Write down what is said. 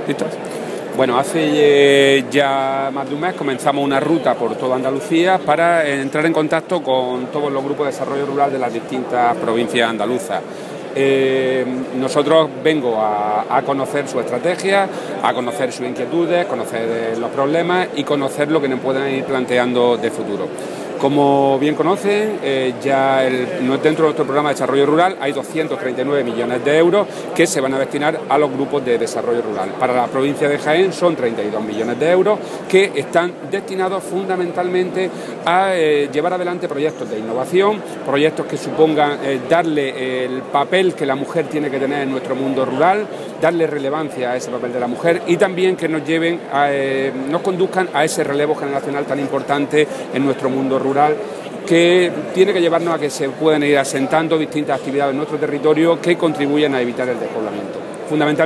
¿Listo? Bueno, hace ya más de un mes comenzamos una ruta por toda Andalucía para entrar en contacto con todos los grupos de desarrollo rural de las distintas provincias andaluzas. Nosotros vengo a conocer su estrategia, a conocer sus inquietudes, conocer los problemas y conocer lo que nos pueden ir planteando de futuro. Como bien conocen, dentro de nuestro programa de desarrollo rural hay 239 millones de euros que se van a destinar a los grupos de desarrollo rural. Para la provincia de Jaén son 32 millones de euros que están destinados fundamentalmente a llevar adelante proyectos de innovación, proyectos que supongan darle el papel que la mujer tiene que tener en nuestro mundo rural, darle relevancia a ese papel de la mujer y también que nos conduzcan a ese relevo generacional tan importante en nuestro mundo rural, que tiene que llevarnos a que se puedan ir asentando distintas actividades en nuestro territorio que contribuyan a evitar el despoblamiento. Fundamentalmente